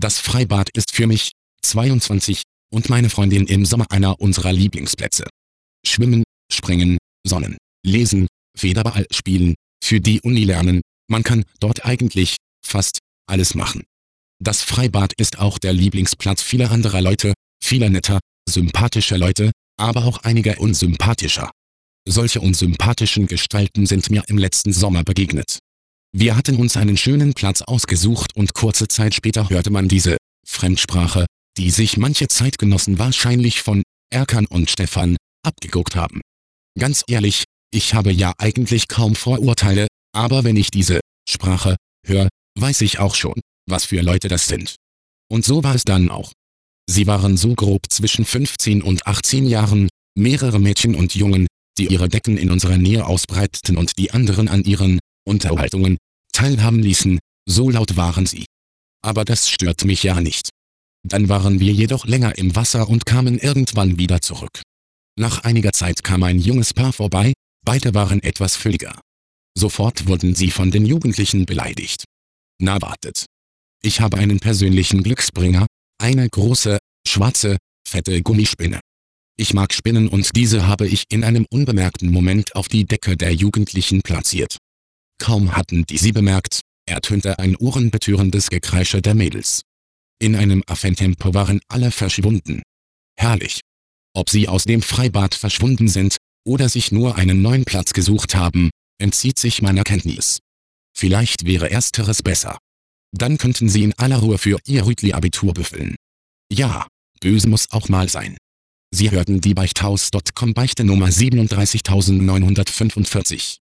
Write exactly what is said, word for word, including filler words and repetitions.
Das Freibad ist für mich, zweiundzwanzig, und meine Freundin im Sommer einer unserer Lieblingsplätze. Schwimmen, springen, sonnen, lesen, Federball spielen, für die Uni lernen, man kann dort eigentlich fast alles machen. Das Freibad ist auch der Lieblingsplatz vieler anderer Leute, vieler netter, sympathischer Leute, aber auch einiger unsympathischer. Solche unsympathischen Gestalten sind mir im letzten Sommer begegnet. Wir hatten uns einen schönen Platz ausgesucht und kurze Zeit später hörte man diese Fremdsprache, die sich manche Zeitgenossen wahrscheinlich von Erkan und Stefan abgeguckt haben. Ganz ehrlich, ich habe ja eigentlich kaum Vorurteile, aber wenn ich diese Sprache höre, weiß ich auch schon, was für Leute das sind. Und so war es dann auch. Sie waren so grob zwischen fünfzehn und achtzehn Jahren, mehrere Mädchen und Jungen, die ihre Decken in unserer Nähe ausbreiteten und die anderen an ihren Unterhaltungen teilhaben ließen, so laut waren sie. Aber das stört mich ja nicht. Dann waren wir jedoch länger im Wasser und kamen irgendwann wieder zurück. Nach einiger Zeit kam ein junges Paar vorbei, beide waren etwas fülliger. Sofort wurden sie von den Jugendlichen beleidigt. Na wartet. Ich habe einen persönlichen Glücksbringer, eine große, schwarze, fette Gummispinne. Ich mag Spinnen und diese habe ich in einem unbemerkten Moment auf die Decke der Jugendlichen platziert. Kaum hatten die sie bemerkt, ertönte ein ohrenbetörendes Gekreische der Mädels. In einem Affentempo waren alle verschwunden. Herrlich. Ob sie aus dem Freibad verschwunden sind oder sich nur einen neuen Platz gesucht haben, entzieht sich meiner Kenntnis. Vielleicht wäre ersteres besser. Dann könnten sie in aller Ruhe für ihr Rütli-Abitur büffeln. Ja, böse muss auch mal sein. Sie hörten die Beichthaus Punkt com Beichte Nummer siebenunddreißigtausendneunhundertfünfundvierzig.